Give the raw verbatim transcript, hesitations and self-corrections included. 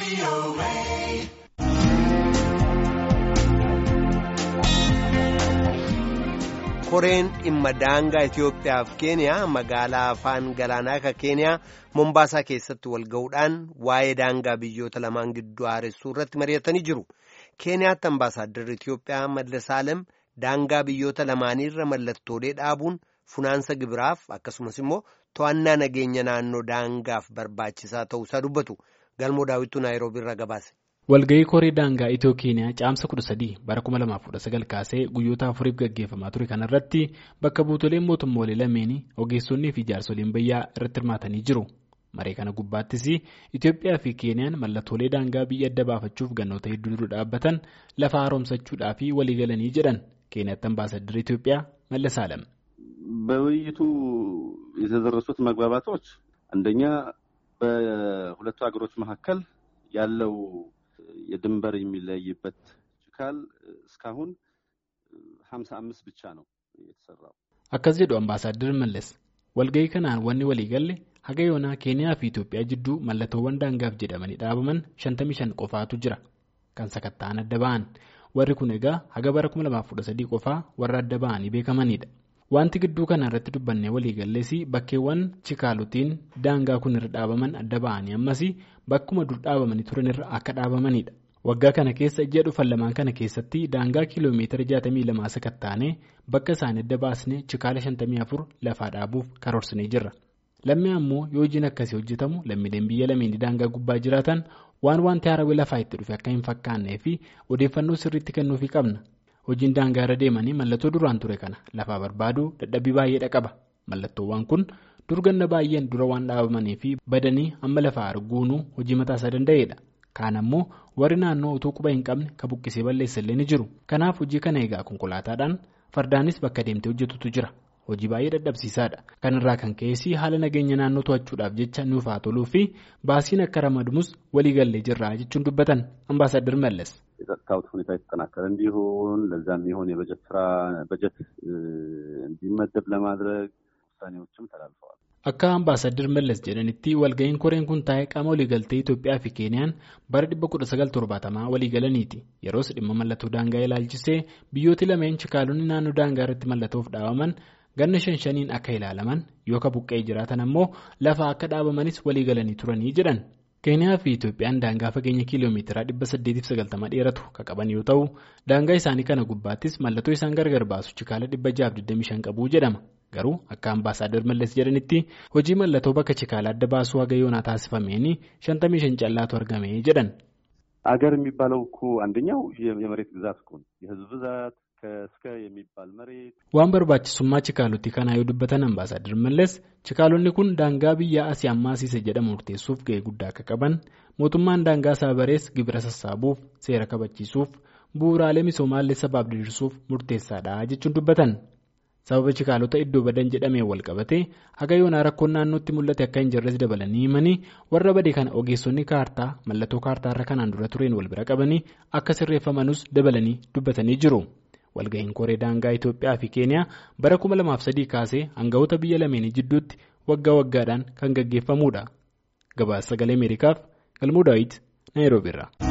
Koreen dhimma daangaa Itoophiyaa fi Keeniyaa magaalaa afaan galaanaa ka Keeniyaa Mombaasaa keessatti wal ga'uudhaan waa'ee daangaa biyyoota lamaan gidduu haaressuu irratti mari'atanii jiru. Keeniyaatti ambaasaaddarri Itoophiyaa Mallas Alem daangaa biyyoota lamaaniirra mallattoolee dhaabuun funaansa gibiraaf akkasumas immoo to'annaa nageenya naannoo daangaaf barbaachisaa ta'uusaa dubbatu. Galmoo daawwituu Naayiroobii irraa gabaase. Walga'ii koree daangaa Itiyoo Keeniyaa caamsa kudha sadii bara kuma lamaaf kudha sagal kaasee guyyoota afuriif gaggeeffamaa ture kanarratti bakka buutoleen mootummoolee lameenii ogeessonnii fi jaarsoliin biyyaa irratti hirmaatanii jiru. Maree kana gubbaattis Itoophiyaa fi Keeniyaan mallattoolee daangaa biyya adda baafachuuf gannoota hedduu dura dhaabbatan lafa haaromsachuudhaa fi waliigalanii jedhan Keeniyaatti ambaasaaddarri Itoophiyaa Mallas Alem. በውይይቱ የተደረሱት መግባባቶች አንደኛ በሁለቱ ሀገሮች መካከል ያለው የድንበር የሚለይበት ችካል እስካሁን ሃምሳ አምስት ብቻ ነው የተሰራው። አካዝ ጀዶ አምባሳደር መለስ ወልገይ ከናን ወኒ ወሊገለ ሀገዮና ኬንያ ፊ ኢትዮጵያ ጅዱ መለተወን ዳንጋፍ ጀደመኒ ዳበመን ሸንተሚ ሸን ቆፋቱ ጅራ ካንሰከታን አደባን ወሪ ኩነጋ ሀገበረ kuma lamaaf kudha sadii ቆፋ ወራ አደባን ይቤከመኒዳ wanti gidduu kana irratti dubbanne walii galleessi bakkeewwan chikaalutiin daangaa kun irra dhaabaman adda ba'anii ammas bakkuma dur dhaabamanii turan irra akka dhaabamanidha. Waggaa kana keessa ji'a dhufan lamaan kana keessatti daangaa kiiloomeetira jaatamii lama sakattaanee bakka isaan adda baasnee chikaala shantamii afur lafaa dhaabuuf karoorsinee jirra. Lammii ammoo yoo hojiin akkasii hojjetamu lammiileen biyya lameen daangaa gubbaa jiraatan waan wanti haarawee lafaa itti dhufe akka hin fakkaannee fi odeeffannoo sirriitti kennuufii qabna. Hojiin daangaa irra deemanii mallattoo duraan ture kana lafaa barbaaduu dadhabbii baay'eedha qaba. Mallattoowwan kun durganna baay'een dura waan dhaabamanii fi badanii amma lafaa arguunuu hojii mataa isaa danda'eedha. Kaan ammoo warri naannoo utuu quba hin qabne ka buqqisee balleessallee ni jiru. Kanaaf hojii kana eegaa konkolaataadhaan fardaanis bakka deemtee hojjetutu jira. Hojii baay'ee dadhabsiisaadha. Kanarraa kan ka'e haala nageenya naannoo to'achuudhaaf jecha nuuf haa toluu fi baasiin akka ramadamus waliigallee jirra jechuun dubbatan ambaasaadar Mallas. የጸጥታው ሁኔታ የተጠናከረ እንዲሆን ለዛም ይሆን የበጀት ስራ በጀት እንዲመደብ ለማድረግ ውሳኔዎችም ተላልፈዋል። akka ambaasaadar Mallas jedhanitti walga'iin koreen kun taa'ee qaama waliigaltee Itoophiyaa fi Keeniyaan bara dhibba kudha sagal torbaatamaa waliigalaniiti. Yeroos dhimma mallattoo daangaa ilaalchisee biyyooti lameen chikaalonni naannoo daangaa irratti mallattoof dhaabaman ganna shan shaniin akka ilaalaman yoo ka buqqee jiraatan ammoo lafa akka dhaabamanis waliigalanii turanii jedhan. Keeniyaa fi Itoophiyaan daangaa fageenya kiiloomeetira dhibba saddeetiif sagaltama dheeratu ka qaban yoo ta'u daangaa isaanii kana gubbaattis mallattoo isaan gargar baasu chikaala dhibba jaaf digdamii shan qabuu jedhama. Garuu akka ambaasaadar Mallas jedhanitti hojii mallattoo bakka chikaala adda baasuu haga yoonaa taasifameen shantamii shan callaatu argame jedhan. አገር የሚባለው እኮ አንደኛው የመሬት ግዛት እኮ ነው የህዝብ ብዛት ከስከ የሚባል መሬት waan barbaachisummaa chikaalutti kana yoo dubbatan ambaasaadar Mallas chikaalonni kun daangaa biyya asii ammaasiise jedhamu murteessuuf ga'ee guddaa akka qaban mootummaan daangaa saabarees gibira sassaabuuf seera kabachiisuuf bu'uuraalee misoomaallee sabaaf diriirsuuf murteessaadha jechuun dubbatan. Sababa chikaalota iddoo badan jedhamee wal qabatee haga yoonaa rakkoon naannootti mul'ate akka hin jirres dabalanii himanii warra badee kana ogeessonni kaartaa mallattoo kaartaa irra kanaan dura tureen wal bira qabanii akka sirreeffamanus dabalanii dubbatanii jiru. Walga'iin koree daangaa Itoophiyaa fi Keeniyaa bara kuma lamaaf sadii kaasee hangawoota biyya lameenii jidduutti waggaa waggaadhaan kan gaggeeffamudha. Gabaasa sagalee Ameerikaaf Galmoo Daawit Naayiroobii irraa.